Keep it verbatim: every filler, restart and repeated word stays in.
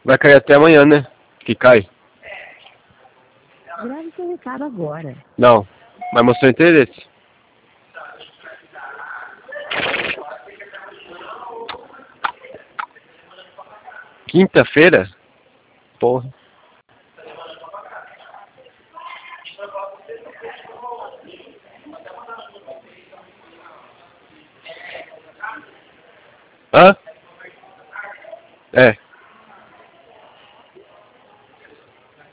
Vai cair até amanhã, né? Que cai. Grave seu recado agora. Não, mas mostrou interesse. Quinta-feira? Porra. Hã? É.